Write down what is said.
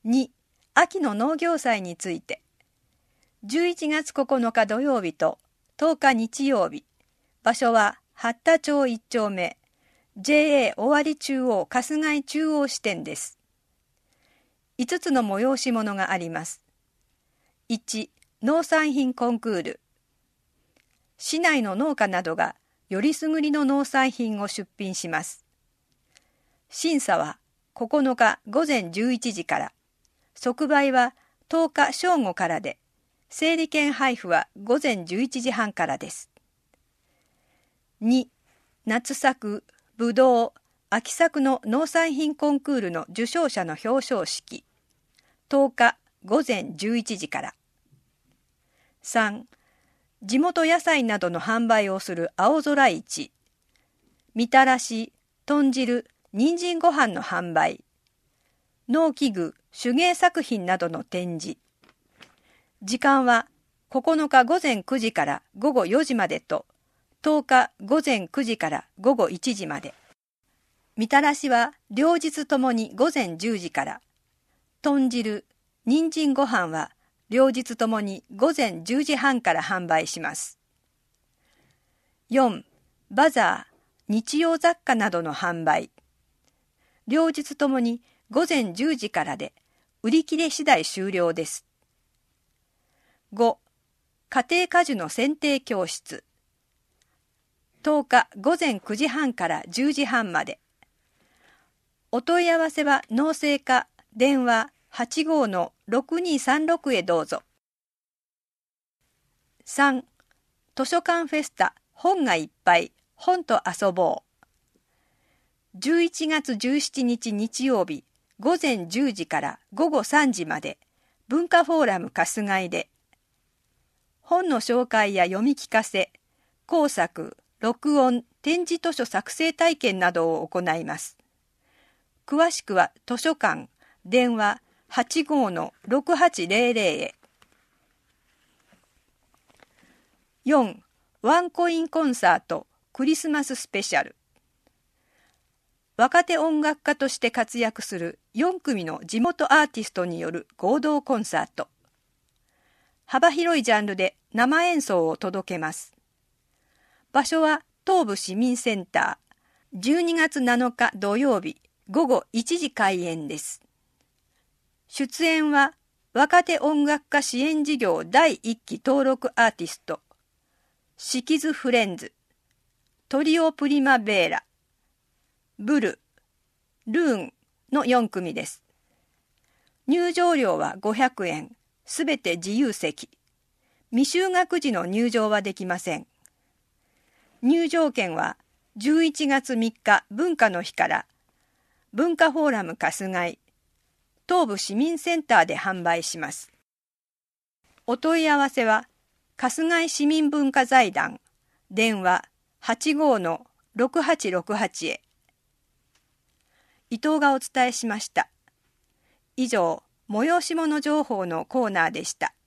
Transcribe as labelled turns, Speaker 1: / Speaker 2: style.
Speaker 1: 2、秋の農業祭について。11月9日土曜日と10日日曜日。場所は八田町1丁目、JA 尾張中央春日井中央支店です。5つの催し物があります。1、農産品コンクール。市内の農家などがよりすぐりの農産品を出品します。審査は9日午前11時から、即売は10日正午からで、整理券配布は午前11時半からです。2、夏作、ぶどう、秋作の農産品コンクールの受賞者の表彰式。10日午前11時から。3、地元野菜などの販売をする青空市。みたらし、豚汁、人参ご飯の販売。農機具、手芸作品などの展示。時間は9日午前9時から午後4時までと、10日午前9時から午後1時まで。みたらしは両日ともに午前10時から、豚汁、人参ご飯は両日ともに午前10時半から販売します。4、バザー、日用雑貨などの販売。両日ともに午前10時からで、売り切れ次第終了です。5、家庭果樹の剪定教室。10日午前9時半から10時半まで。お問い合わせは農政課電話85-6236へどうぞ。3、図書館フェスタ本がいっぱい本と遊ぼう。11月17日日曜日午前10時から午後3時まで文化フォーラム春日井で本の紹介や読み聞かせ、工作、録音、展示図書作成体験などを行います。詳しくは図書館電話85-6800へ。4、ワンコインコンサートクリスマススペシャル。若手音楽家として活躍する4組の地元アーティストによる合同コンサート。幅広いジャンルで生演奏を届けます。場所は東部市民センター、12月7日土曜日午後1時開演です。出演は若手音楽家支援事業第1期登録アーティスト、シキズフレンズ、トリオプリマベーラ、ブル、ルーンの4組です。入場料は500円、すべて自由席。未就学時の入場はできません。入場券は11月3日文化の日から文化フォーラム春日井、東部市民センターで販売します。お問い合わせは春日井市民文化財団電話85-6868へ。伊藤がお伝えしました。以上、催し物情報のコーナーでした。